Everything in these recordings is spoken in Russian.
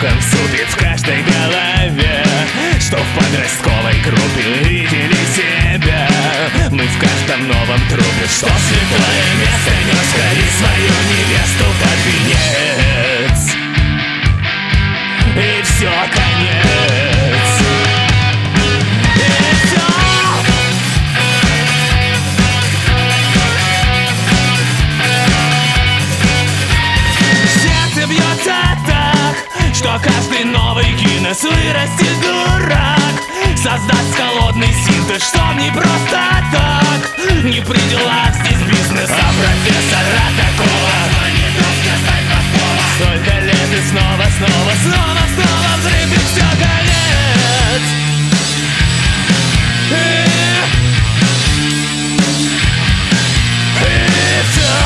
духом суд и в каждой голове, что в подростковой группе видели себя. Мы в каждом новом трупе, что святое место нес, скорей свою невесту под венец. И все, конец. И все. Сердце бьется так, что каждый новый Гиннес вырастет дурак. Создаст холодный синтез, что не просто так. Не при делах здесь бизнеса профессора такого. Столько лет и снова взрыв и все, конец. И все.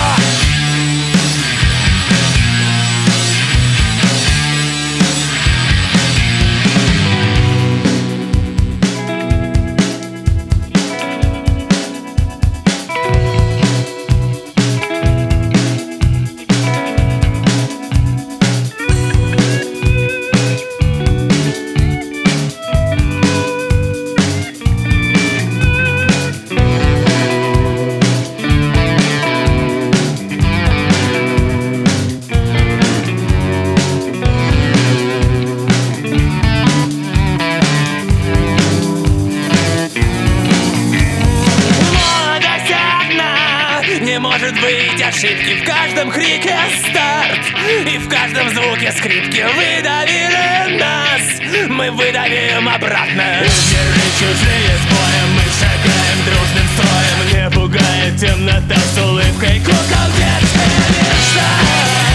Может быть ошибки в каждом крике старт. И в каждом звуке скрипки выдавили нас. Мы выдавим обратно. Миры чужие с боем, мы шагаем дружным строем. Не пугает темнота с улыбкой кукол детская мечта.